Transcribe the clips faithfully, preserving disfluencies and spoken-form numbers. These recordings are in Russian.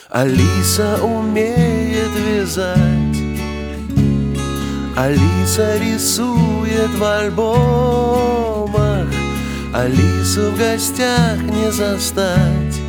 Алиса умеет вязать, Алиса рисует в альбомах, Алису в гостях не застать.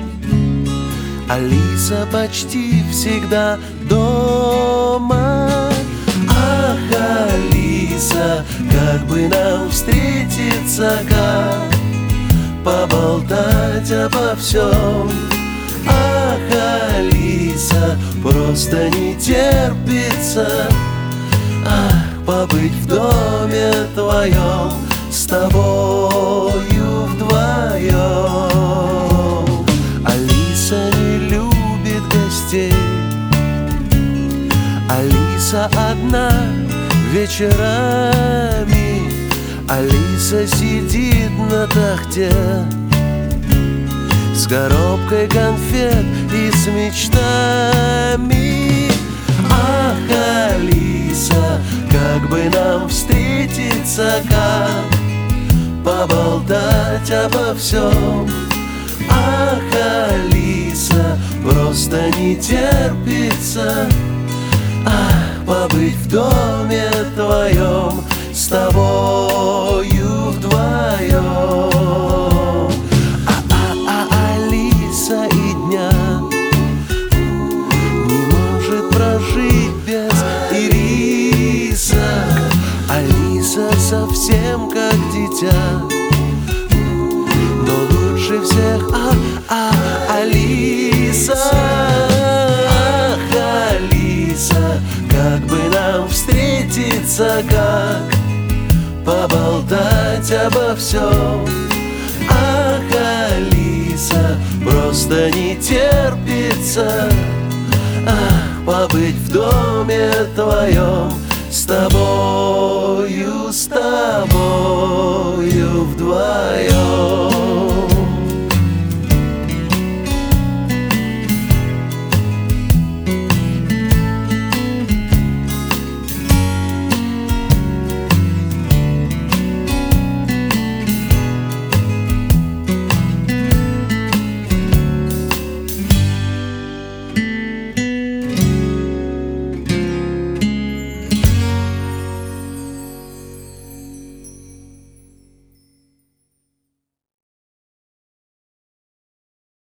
Алиса почти всегда дома. Ах, Алиса, как бы нам встретиться, как поболтать обо всем. Ах, Алиса, просто не терпится, ах, побыть в доме твоем с тобою вдвоем. Алиса не любит гостей, Алиса одна вечерами, Алиса сидит на тахте с коробкой конфет и с мечтами. Ах, Алиса, как бы нам встретиться, как поболтать обо всем. Ах, Алиса, просто не терпится, ах, побыть в доме твоем с тобою вдвоем. А-а-а, Алиса и дня не может прожить без ириса. Алиса совсем как дитя, но лучше всех а-а, Алиса. Ах, Алиса, как бы нам встретиться, как поболтать обо всем. Ах, Алиса, просто не терпится, ах, побыть в доме твоем с тобою, с тобою вдвоем.